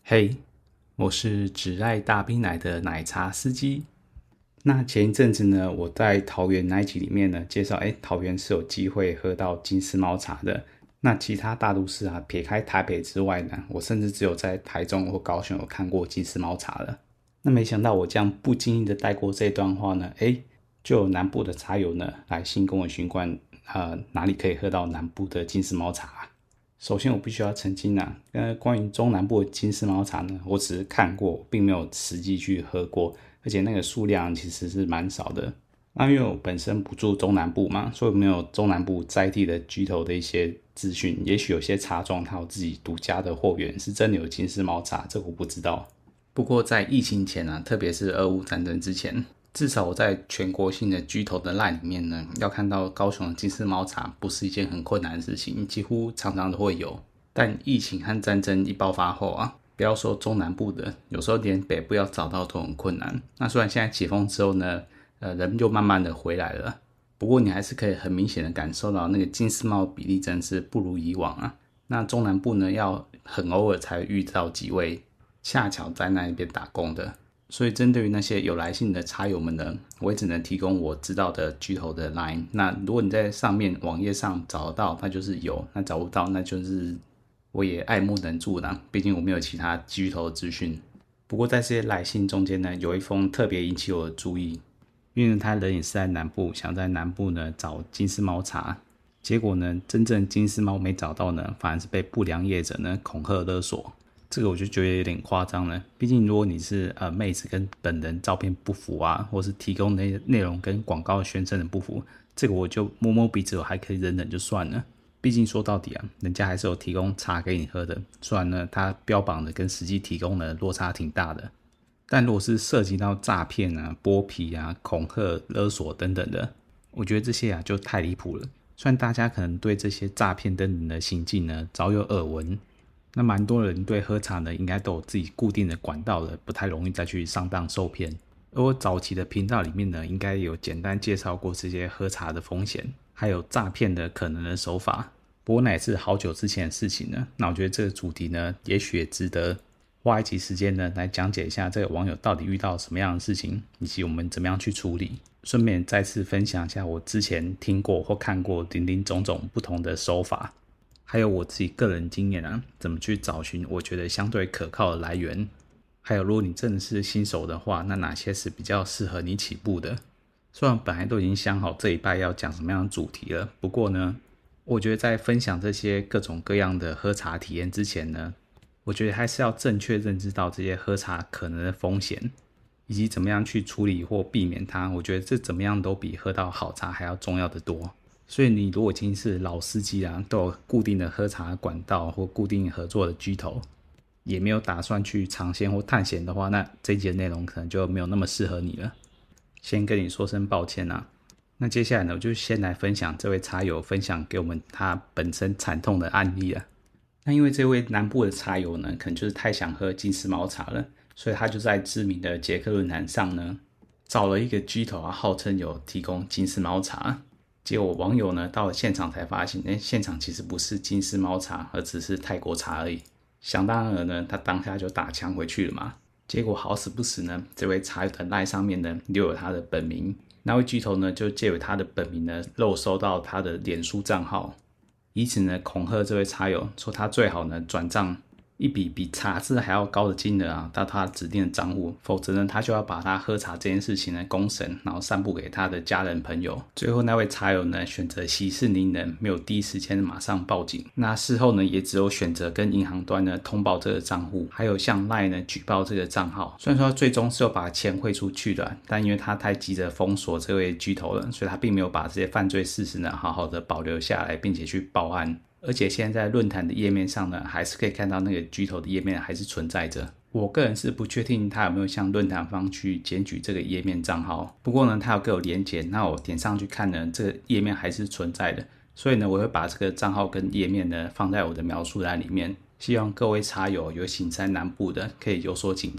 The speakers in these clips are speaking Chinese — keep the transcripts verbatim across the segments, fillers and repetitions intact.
嘿，我是只爱大冰奶的奶茶司机。那前一阵子呢，我在桃园那一集里面呢，介绍，哎，桃园是有机会喝到金丝猫茶的。那其他大都市啊，撇开台北之外呢，我甚至只有在台中或高雄有看过金丝猫茶了。那没想到我这样不经意的带过这段话呢，哎，就有南部的茶友呢来信跟我询问，呃，哪里可以喝到南部的金丝猫茶。首先我必须要澄清啊，呃，关于中南部的金丝猫茶呢，我只是看过，并没有实际去喝过，而且那个数量其实是蛮少的。那因为我本身不住中南部嘛，所以没有中南部在地的居头的一些资讯。也许有些茶庄它有自己独家的货源，是真的有金丝猫茶，这个我不知道。不过在疫情前啊，特别是俄乌战争之前，至少我在全国性的居头的 LINE 里面呢，要看到高雄的金丝猫茶不是一件很困难的事情，几乎常常都会有。但疫情和战争一爆发后啊，不要说中南部的，有时候连北部要找到都很困难。那虽然现在解封之后呢，呃，人就慢慢的回来了，不过你还是可以很明显的感受到那个金丝猫比例真是不如以往啊。那中南部呢，要很偶尔才遇到几位恰巧在那边打工的。所以针对于那些有来信的茶友们呢，我也只能提供我知道的居头的 LINE。 那如果你在上面网页上找得到，那就是有；那找不到，那就是我也爱莫能助啦，毕竟我没有其他居头的资讯。不过在这些来信中间呢，有一封特别引起我的注意，因为他人也是在南部，想在南部呢找金丝猫茶，结果呢真正金丝猫没找到呢，反而是被不良业者呢恐吓勒索。这个我就觉得有点夸张了，毕竟如果你是呃妹子跟本人照片不符啊，或是提供的内容跟广告宣称的不符，这个我就摸摸鼻子我还可以忍忍就算了。毕竟说到底啊，人家还是有提供茶给你喝的，虽然呢他标榜的跟实际提供的落差挺大的，但如果是涉及到诈骗啊、剥皮啊、恐吓、勒索等等的，我觉得这些啊就太离谱了。虽然大家可能对这些诈骗等等的行径呢早有耳闻，那蛮多人对喝茶呢应该都有自己固定的管道了，不太容易再去上当受骗。而我早期的频道里面呢，应该有简单介绍过这些喝茶的风险，还有诈骗的可能的手法。不过那也是好久之前的事情了，那我觉得这个主题呢，也许也值得花一集时间呢来讲解一下这个网友到底遇到什么样的事情，以及我们怎么样去处理。顺便再次分享一下我之前听过或看过林林总总不同的手法，还有我自己个人经验啊，怎么去找寻我觉得相对可靠的来源。还有如果你真的是新手的话，那哪些是比较适合你起步的。虽然本来都已经想好这一拜要讲什么样的主题了，不过呢，我觉得在分享这些各种各样的喝茶体验之前呢，我觉得还是要正确认知到这些喝茶可能的风险，以及怎么样去处理或避免它。我觉得这怎么样都比喝到好茶还要重要的多。所以你如果已经是老司机啊，都有固定的喝茶管道或固定合作的居头，也没有打算去尝鲜或探险的话，那这一集的内容可能就没有那么适合你了。先跟你说声抱歉啊。那接下来呢，我就先来分享这位茶友分享给我们他本身惨痛的案例了。那因为这位南部的茶友呢，可能就是太想喝金丝猫茶了，所以他就在知名的捷克论坛上呢，找了一个居头啊，号称有提供金丝猫茶。结果网友呢到了现场才发现，现场其实不是金丝猫茶，而只是泰国茶而已。想当然呢，他当下就打枪回去了嘛。结果好死不死呢，这位茶友的 LINE 上面呢留有他的本名，那位居头呢就借由他的本名呢漏收到他的脸书账号，以此呢恐吓这位茶友，说他最好呢转账一笔比茶资还要高的金额啊到他指定的账户，否则呢他就要把他喝茶这件事情呢公审，然后散布给他的家人朋友。最后那位茶友呢选择息事宁人，没有第一时间马上报警。那事后呢也只有选择跟银行端呢通报这个账户，还有向 LINE 呢举报这个账号。虽然说最终是有把钱汇出去的，但因为他太急着封锁这位居头了，所以他并没有把这些犯罪事实呢好好的保留下来，并且去报案。而且现在在论坛的页面上呢，还是可以看到那个居头的页面还是存在着。我个人是不确定他有没有向论坛方去检举这个页面账号，不过呢，他有给我连结，那我点上去看呢，这个页面还是存在的。所以呢，我会把这个账号跟页面呢放在我的描述栏里面，希望各位茶友有行在南部的可以有所警惕。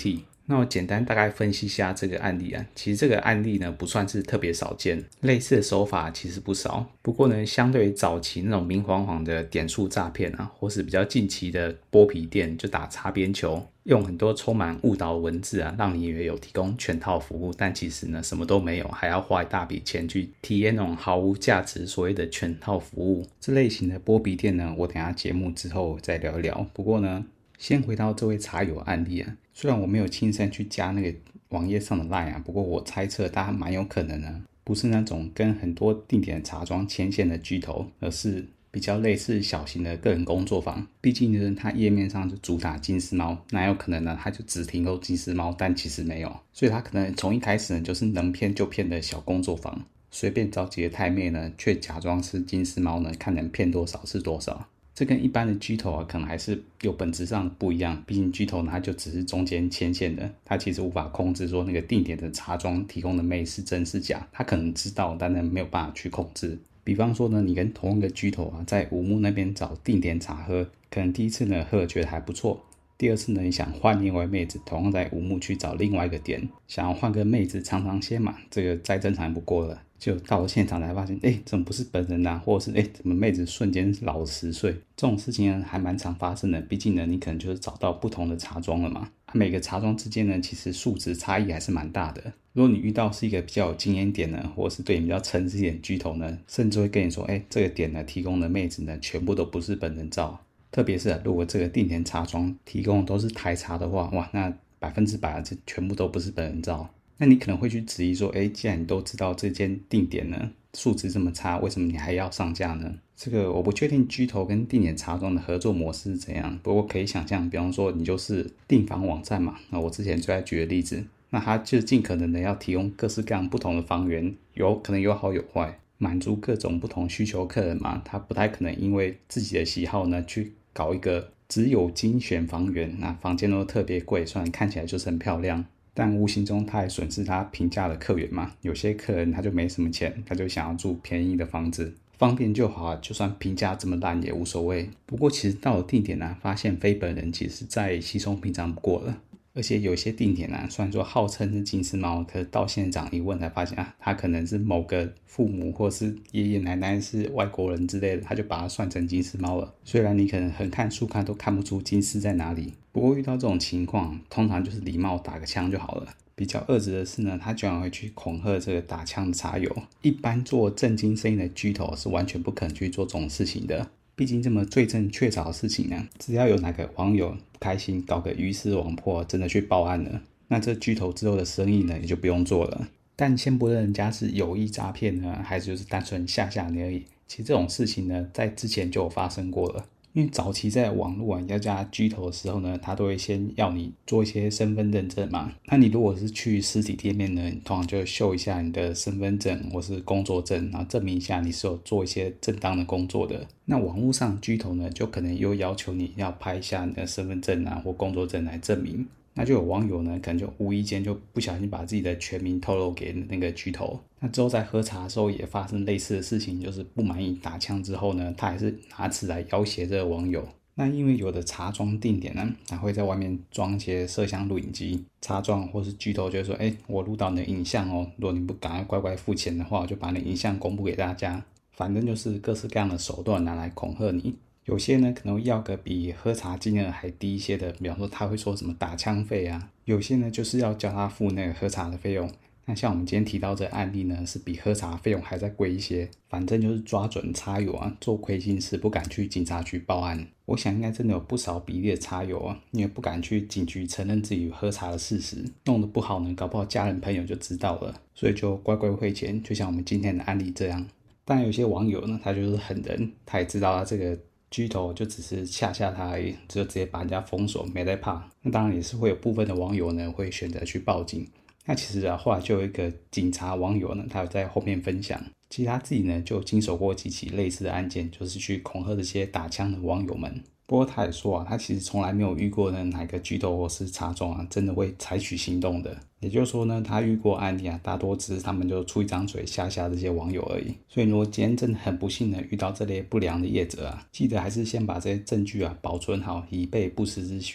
那我简单大概分析一下这个案例啊，其实这个案例呢不算是特别少见，类似的手法其实不少。不过呢，相对于早期那种明晃晃的点数诈骗啊，或是比较近期的剥皮店就打擦边球，用很多充满误导文字啊，让你以为有提供全套服务，但其实呢什么都没有，还要花一大笔钱去体验那种毫无价值所谓的全套服务。这类型的剥皮店呢，我等一下节目之后再聊一聊。不过呢，先回到这位茶友案例啊，虽然我没有亲身去加那个网页上的 LINE 啊，不过我猜测他蛮有可能呢，不是那种跟很多定点茶庄牵线的巨头，而是比较类似小型的个人工作坊。毕竟呢，它页面上就主打金丝猫，那有可能呢，它就只停留金丝猫，但其实没有，所以它可能从一开始呢，就是能骗就骗的小工作坊，随便找几个太妹呢，却假装是金丝猫呢，看能骗多少是多少。这跟一般的巨头啊，可能还是有本质上的不一样。毕竟巨头呢，它就只是中间牵线的，它其实无法控制说那个定点的茶庄提供的妹是真是假，它可能知道，但是没有办法去控制。比方说呢，你跟同一个巨头啊，在五木那边找定点茶喝，可能第一次呢喝了觉得还不错，第二次呢，你想换另外妹子，同样在五木去找另外一个点，想要换个妹子尝尝鲜嘛，这个再正常不过了。就到了现场才发现，哎，怎么不是本人啊？或者是哎，怎么妹子瞬间老了十岁？这种事情呢，还蛮常发生的。毕竟呢，你可能就是找到不同的茶庄了嘛。每个茶庄之间呢，其实数值差异还是蛮大的。如果你遇到是一个比较有经验点呢，或者是对你比较诚实一点的巨头呢，甚至会跟你说，哎，这个点呢提供的妹子呢，全部都不是本人照。特别是、啊、如果这个定点茶庄提供的都是台茶的话，哇，那百分之百啊，这全部都不是本人照。那你可能会去质疑说，哎，既然你都知道这间定点呢素质这么差，为什么你还要上架呢？这个我不确定巨头跟定点茶庄的合作模式是怎样，不过可以想象，比方说你就是订房网站嘛，那我之前就在举的例子，那它就尽可能的要提供各式各样不同的房源，有可能有好有坏，满足各种不同需求客人嘛，他不太可能因为自己的喜好呢去搞一个只有精选房源，那房间都特别贵，虽然看起来就是很漂亮，但无形中他还损失他平价的客源嘛。有些客人他就没什么钱，他就想要住便宜的房子，方便就好啊，就算评价这么烂也无所谓。不过其实到了定点啊，发现非本人其实再稀松平常不过了。而且有些定点啊，虽然说号称是金丝猫，可是到现场一问才发现啊，他可能是某个父母或是爷爷奶奶是外国人之类的，他就把它算成金丝猫了。虽然你可能横看竖看都看不出金丝在哪里，不过遇到这种情况，通常就是礼貌打个枪就好了。比较恶质的是呢，他居然会去恐吓这个打枪的茶友。一般做正经生意的巨头是完全不可能去做这种事情的。毕竟这么罪证确凿的事情呢，只要有哪个网友不开心，搞个鱼死网破，真的去报案了，那这巨头之后的生意呢，也就不用做了。但先不论人家是有意诈骗呢，还是就是单纯吓吓你而已，其实这种事情呢，在之前就有发生过了。因为早期在网络啊要加巨头的时候呢，他都会先要你做一些身份认证嘛。那你如果是去实体店面呢，你通常就秀一下你的身份证或是工作证，然后证明一下你是有做一些正当的工作的。那网络上巨头呢，就可能又要求你要拍一下你的身份证啊或工作证来证明。那就有网友呢，可能就无意间就不小心把自己的全名透露给那个巨头。那之后在喝茶的时候也发生类似的事情，就是不满意打枪之后呢，他还是拿此来要挟这个网友。那因为有的茶庄定点呢，还会在外面装一些摄像录影机，茶庄或是巨头就会说，哎，我录到你的影像哦，如果你不赶快乖乖付钱的话，我就把你的影像公布给大家。反正就是各式各样的手段拿来恐吓你。有些呢可能要个比喝茶金额还低一些的，比方说他会说什么打枪费啊，有些呢就是要叫他付那个喝茶的费用。那像我们今天提到这个案例呢，是比喝茶费用还再贵一些，反正就是抓准茶友啊做亏心事不敢去警察局报案。我想应该真的有不少比例的茶友啊，因为不敢去警局承认自己喝茶的事实，弄得不好呢，搞不好家人朋友就知道了，所以就乖乖汇钱，就像我们今天的案例这样。当然有些网友呢，他就是狠人，他也知道他这个巨头就只是吓吓他而已，就直接把人家封锁，没在怕。那当然也是会有部分的网友呢会选择去报警。那其实啊，后来就有一个警察网友呢，他有在后面分享，其实他自己呢就经手过几起类似的案件，就是去恐吓这些打枪的网友们。不过他也说啊，他其实从来没有遇过呢哪个巨头或是茶庄啊真的会采取行动的。也就是说呢，他遇过案例啊，大多只是他们就出一张嘴吓吓这些网友而已。所以如果今天真的很不幸的遇到这类不良的业者啊，记得还是先把这些证据啊保存好，以备不时之需。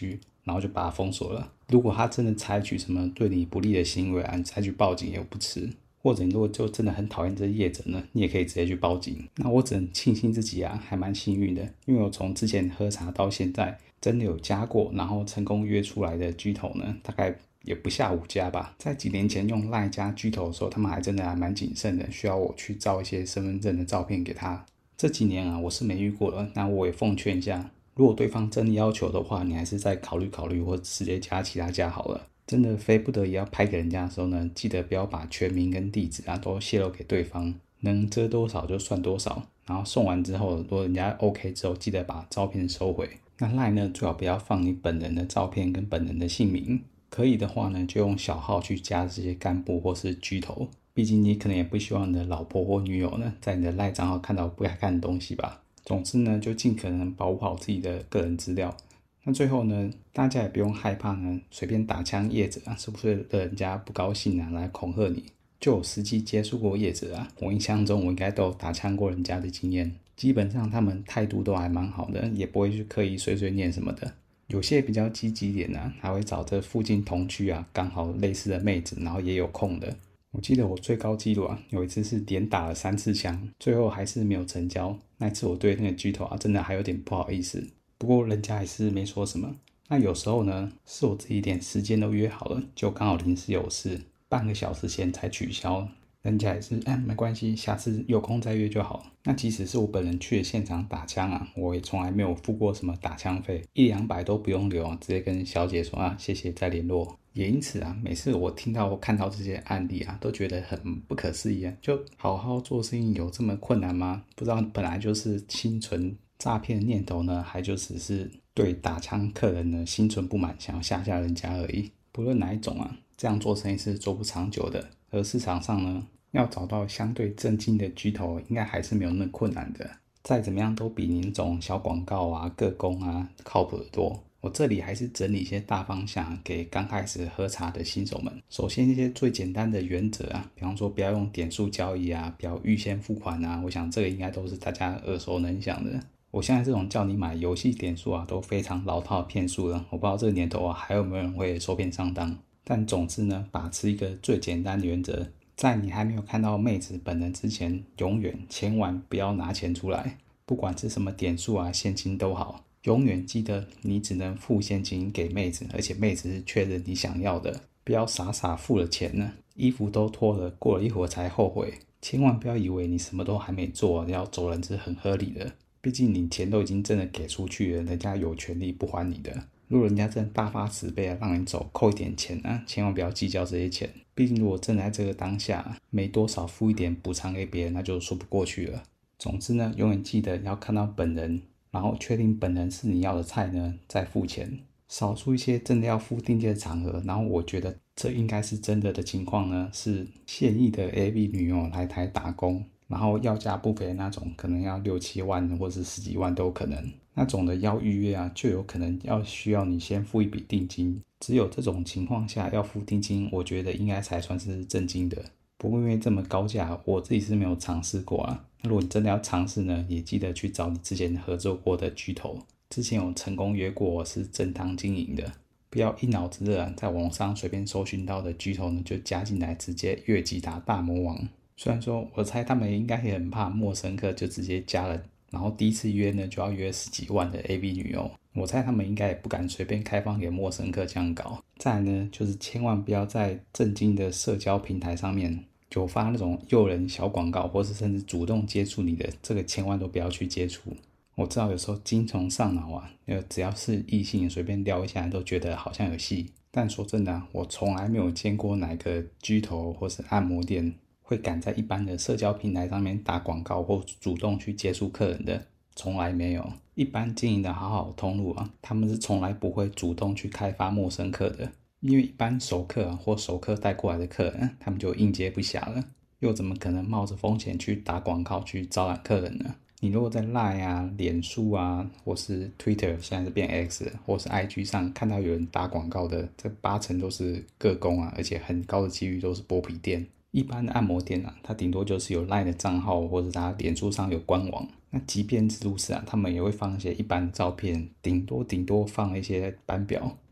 然后就把它封锁了。如果他真的采取什么对你不利的行为啊，你采取报警也不迟。或者你如果就真的很讨厌这些业者呢，你也可以直接去报警。那我只能庆幸自己啊，还蛮幸运的，因为我从之前喝茶到现在，真的有加过，然后成功约出来的居头呢，大概也不下五家吧。在几年前用 LINE 加居头的时候，他们还真的还蛮谨慎的，需要我去照一些身份证的照片给他。这几年啊，我是没遇过了。那我也奉劝一下，如果对方真的要求的话，你还是再考虑考虑，或者直接加其他家好了。真的非不得已要拍给人家的时候呢，记得不要把全名跟地址啊都泄露给对方，能遮多少就算多少。然后送完之后，如果人家 OK 之后，记得把照片收回。那 LINE 呢，最好不要放你本人的照片跟本人的姓名，可以的话呢，就用小号去加这些干部或是居头。毕竟你可能也不希望你的老婆或女友呢，在你的 LINE 账号看到不该看的东西吧。总之呢，就尽可能保护好自己的个人资料。那最后呢，大家也不用害怕呢，随便打枪业者啊，是不是惹人家不高兴啊，来恐吓你？就有实际接触过业者啊，我印象中我应该都有打枪过人家的经验，基本上他们态度都还蛮好的，也不会去刻意碎碎念什么的。有些比较积极一点啊，还会找这附近同区啊，刚好类似的妹子，然后也有空的。我记得我最高纪录啊，有一次是连打了三次枪，最后还是没有成交。那次我对那个巨头啊，真的还有点不好意思。不过人家还是没说什么。那有时候呢，是我自己连时间都约好了，就刚好临时有事，半个小时前才取消。人家也是，哎，没关系，下次有空再约就好。那即使是我本人去了现场打枪啊，我也从来没有付过什么打枪费，一两百都不用留啊，直接跟小姐说啊，谢谢，再联络。也因此啊，每次我听到我看到这些案例啊，都觉得很不可思议啊，就好好做生意有这么困难吗？不知道本来就是心存诈骗的念头呢，还就只是对打枪客人呢心存不满，想要吓吓人家而已。不论哪一种啊，这样做生意是做不长久的。而市场上呢，要找到相对正经的巨头，应该还是没有那么困难的。再怎么样都比您这种小广告啊、个工啊靠谱得多。我这里还是整理一些大方向给刚开始喝茶的新手们。首先一些最简单的原则啊，比方说不要用点数交易啊，不要预先付款啊，我想这个应该都是大家耳熟能详的。我现在这种叫你买游戏点数啊，都非常老套的骗术了。我不知道这个年头啊，还有没有人会受骗上当。但总之呢，把持一个最简单的原则，在你还没有看到妹子本人之前，永远千万不要拿钱出来，不管是什么点数啊、现金都好，永远记得你只能付现金给妹子，而且妹子是确认你想要的，不要傻傻付了钱呢，衣服都脱了，过了一会儿才后悔。千万不要以为你什么都还没做，要走人是很合理的。毕竟你钱都已经真的给出去了，人家有权利不还你的。如果人家真的大发慈悲啊，让你走，扣一点钱啊，千万不要计较这些钱。毕竟如果真的在这个当下没多少付一点补偿给别人，那就说不过去了。总之呢，永远记得要看到本人，然后确定本人是你要的菜呢，再付钱。少数一些真的要付定金的场合，然后我觉得这应该是真的的情况呢，是现役的 A V 女友来台打工，然后要价不菲的那种，可能要六七万或是十几万都有可能。那种的要预约啊，就有可能要需要你先付一笔定金。只有这种情况下要付定金，我觉得应该才算是正经的。不过因为这么高价，我自己是没有尝试过啊。如果你真的要尝试呢，也记得去找你之前合作过的巨头，之前有成功约过是正当经营的。不要一脑子热，在网上随便搜寻到的巨头呢，就加进来，直接越级打大魔王。虽然说我猜他们应该也很怕陌生客，就直接加了，然后第一次约呢就要约十几万的 A V 女优，我猜他们应该也不敢随便开放给陌生客这样搞。再来呢，就是千万不要在正经的社交平台上面就发那种诱人小广告，或是甚至主动接触你的，这个千万都不要去接触。我知道有时候精虫上脑啊，只要是异性随便撩一下都觉得好像有戏，但说真的啊，我从来没有见过哪个巨头或是按摩店会敢在一般的社交平台上面打广告或主动去接触客人的，从来没有。一般经营的好好通路啊，他们是从来不会主动去开发陌生客的，因为一般熟客啊或熟客带过来的客人，他们就应接不暇了，又怎么可能冒着风险去打广告去招揽客人呢？你如果在 LINE 啊、脸书啊，或是 Twitter 现在是变 X 或是 I G 上看到有人打广告的，这八成都是个工啊，而且很高的几率都是剥皮店。一般的按摩店啊，它顶多就是有 LINE 的账号，或者它脸书上有官网。那即便是如此啊，他们也会放一些一般的照片，顶多顶多放一些班表。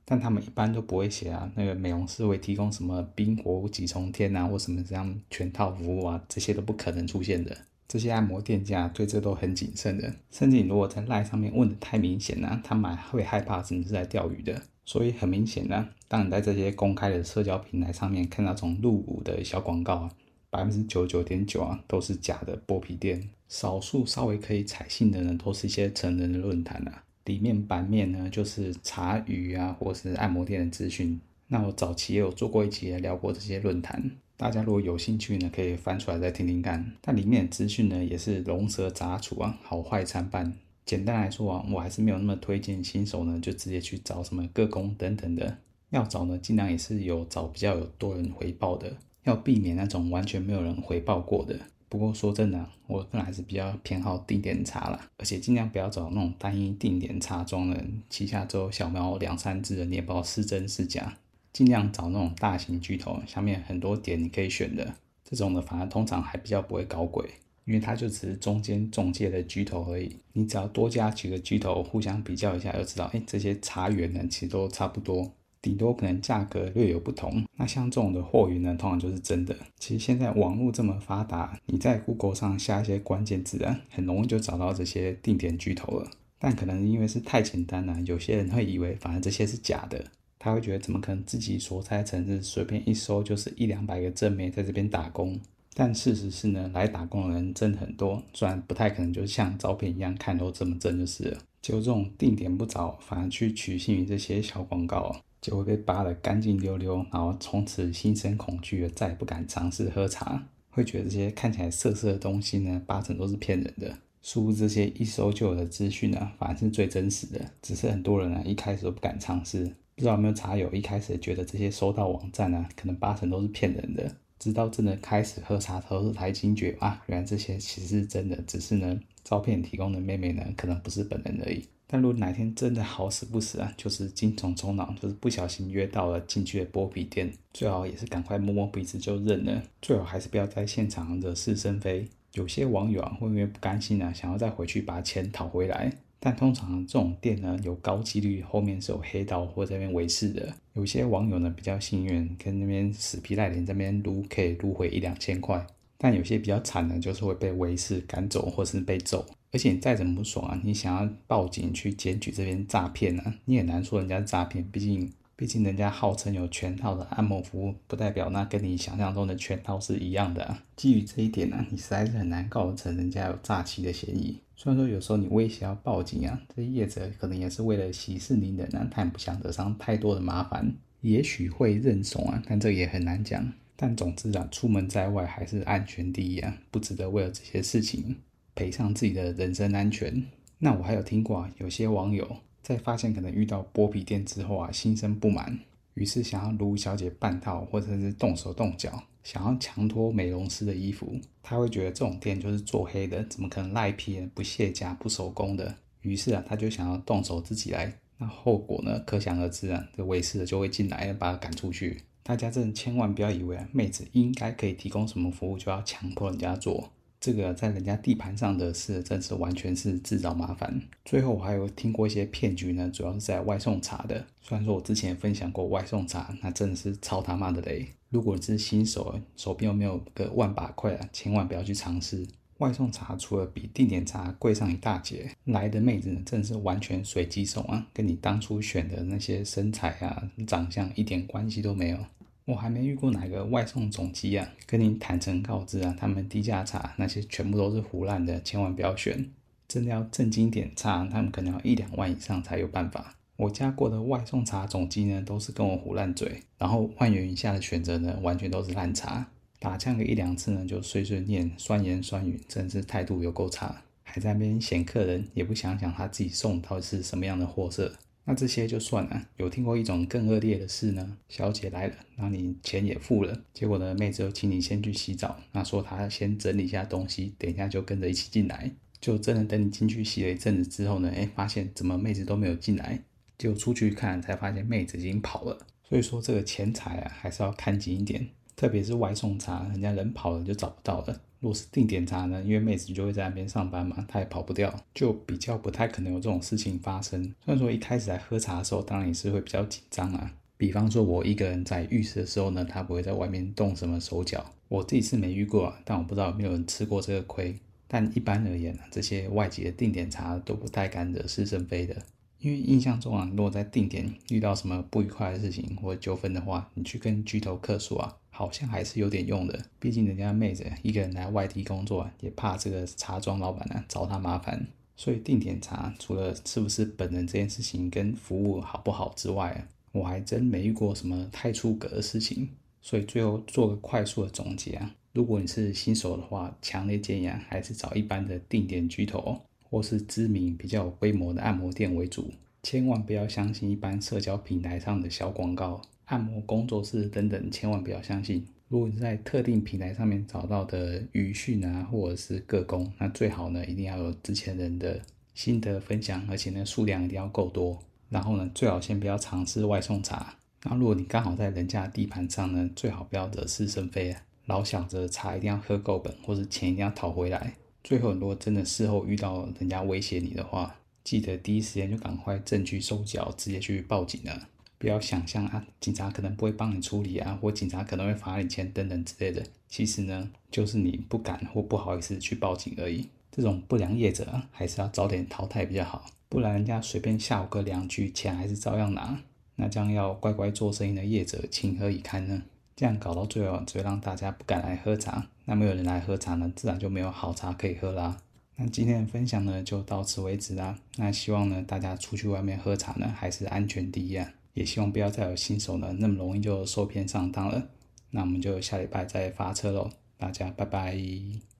但他们一般都不会写啊，那个美容师会提供什么冰火几重天啊，或什么这样全套服务啊，这些都不可能出现的。这些按摩店家对这都很谨慎的，甚至你如果在 LINE 上面问的太明显啊，他们还会害怕你是在钓鱼的。所以很明显啊，当你在这些公开的社交平台上面看到这种露骨的小广告啊， 百分之九十九点九 啊都是假的剥皮店。少数稍微可以采信的呢，都是一些成人的论坛啊，里面版面呢就是茶余啊或是按摩店的资讯。那我早期也有做过一集聊过这些论坛，大家如果有兴趣呢，可以翻出来再听听看。但里面的资讯呢也是龙蛇杂处啊，好坏参半。简单来说啊，我还是没有那么推荐新手呢就直接去找什么个工等等的，要找呢尽量也是有找比较有多人回报的，要避免那种完全没有人回报过的。不过说真的啊，我个人还是比较偏好定点茶啦，而且尽量不要找那种单一定点茶庄的旗下只有小猫两三只的，你也不知道是真是假。尽量找那种大型巨头，下面很多点你可以选的，这种的反而通常还比较不会搞鬼，因为它就只是中间中介的巨头而已。你只要多加几个巨头互相比较一下，就知道哎，这些茶园呢其实都差不多，顶多可能价格略有不同。那像这种的货源呢，通常就是真的。其实现在网络这么发达，你在 Google 上下一些关键字啊，很容易就找到这些定点巨头了。但可能因为是太简单了，有些人会以为反正这些是假的，他会觉得怎么可能自己所在城市随便一搜就是一两百个正妹在这边打工。但事实是呢，来打工的人真的很多，虽然不太可能就像照片一样看都这么正就是了。结果这种定点不着，反而去取信于这些小广告，就会被扒得干净溜溜，然后从此心生恐惧的再也不敢尝试喝茶，会觉得这些看起来色色的东西呢，八成都是骗人的。殊不知这些一搜就有的资讯啊，反而是最真实的，只是很多人啊一开始都不敢尝试。不知道有没有茶友一开始觉得这些收到网站啊，可能八成都是骗人的，直到真的开始喝茶头才惊觉啊，原来这些其实是真的，只是呢照片提供的妹妹呢可能不是本人而已。但如果哪天真的好死不死啊，就是精虫充脑，就是不小心约到了进去的剥皮店，最好也是赶快摸摸鼻子就认了，最好还是不要在现场惹是生非。有些网友啊会因为不甘心啊，想要再回去把钱讨回来，但通常这种店呢，有高几率后面是有黑道或在那边维持的。有些网友呢比较幸运，跟那边死皮赖脸这边撸可以撸回一两千块，但有些比较惨的，就是会被维持赶走或是被揍。而且你再怎么不爽啊，你想要报警去检举这边诈骗啊，你也难说人家诈骗，毕竟毕竟人家号称有全套的按摩服务，不代表那跟你想象中的全套是一样的啊。基于这一点啊，你实在是很难告成人家有诈欺的嫌疑。虽然说有时候你威胁要报警啊，这业者可能也是为了息事宁人啊，他也不想惹上太多的麻烦，也许会认怂啊，但这也很难讲。但总之啊，出门在外还是安全第一啊，不值得为了这些事情赔上自己的人身安全。那我还有听过啊，有些网友在发现可能遇到剥皮店之后啊，心生不满，于是想要卢小姐半套，或者是动手动脚，想要强脱美容师的衣服。他会觉得这种店就是做黑的，怎么可能赖皮不卸甲不手工的？于是啊，他就想要动手自己来。那后果呢，可想而知啊，这维士的就会进来把他赶出去。大家真的千万不要以为啊，妹子应该可以提供什么服务就要强迫人家做，这个在人家地盘上的事真是完全是自找麻烦。最后我还有听过一些骗局呢，主要是在外送茶的。虽然说我之前也分享过外送茶，那真的是超他妈的雷。如果你是新手，手边有没有个万把块啊，千万不要去尝试。外送茶除了比定点茶贵上一大截，来的妹子呢真的是完全随机送啊，跟你当初选的那些身材啊长相一点关系都没有。我还没遇过哪个外送总机啊跟你坦诚告知啊，他们低价茶那些全部都是唬烂的，千万不要选。真的要正经点茶，他们可能要一两万以上才有办法。我加过的外送茶总机呢都是跟我唬烂嘴，然后万元以下的选择呢完全都是烂茶，打枪个一两次呢就碎碎念酸言酸语，真是态度有够差，还在那边嫌客人，也不想想他自己送到底是什么样的货色。那这些就算了，有听过一种更恶劣的事呢？小姐来了，那你钱也付了，结果呢，妹子又请你先去洗澡，那说她先整理一下东西，等一下就跟着一起进来。就真的等你进去洗了一阵子之后呢，哎，发现怎么妹子都没有进来，结果出去看才发现妹子已经跑了。所以说这个钱财啊，还是要看紧一点，特别是外送茶，人家人跑了就找不到了。 如果是定点查呢，因为妹子就会在那边上班嘛，她也跑不掉，就比较不太可能有这种事情发生。虽然说一开始来喝茶的时候，当然也是会比较紧张啊。比方说我一个人在浴室的时候呢，他不会在外面动什么手脚。我自己是没遇过啊，但我不知道有没有人吃过这个亏。但一般而言啊，这些外籍的定点茶都不太敢惹是生非的。因为印象中啊，如果在定点遇到什么不愉快的事情或者纠纷的话，你去跟居头客诉啊，好像还是有点用的。毕竟人家妹子一个人来外地工作啊，也怕这个茶庄老板啊找他麻烦。所以定点茶除了是不是本人这件事情跟服务好不好之外啊，我还真没遇过什么太出格的事情。所以最后做个快速的总结啊，如果你是新手的话，强烈建议啊，还是找一般的定点居头或是知名比较有规模的按摩店为主，千万不要相信一般社交平台上的小广告，按摩工作室等等，千万不要相信。如果你在特定平台上面找到的语讯啊，或者是个工，那最好呢一定要有之前人的心得分享，而且呢数量一定要够多。然后呢，最好先不要尝试外送茶。那如果你刚好在人家的地盘上呢，最好不要惹是生非啊，老想着茶一定要喝够本，或是钱一定要讨回来。最后，如果真的事后遇到人家威胁你的话，记得第一时间就赶快证据收缴，直接去报警了。不要想象啊，警察可能不会帮你处理啊，或警察可能会罚你钱等等之类的。其实呢，就是你不敢或不好意思去报警而已。这种不良业者啊，还是要早点淘汰比较好，不然人家随便吓唬个两句，钱还是照样拿。那这样要乖乖做生意的业者情何以堪呢？这样搞到最后只会让大家不敢来喝茶，那没有人来喝茶呢，自然就没有好茶可以喝啦。那今天的分享呢就到此为止啦。那希望呢大家出去外面喝茶呢还是安全第一啊，也希望不要再有新手呢那么容易就受骗上当了。那我们就下礼拜再发车咯，大家拜拜。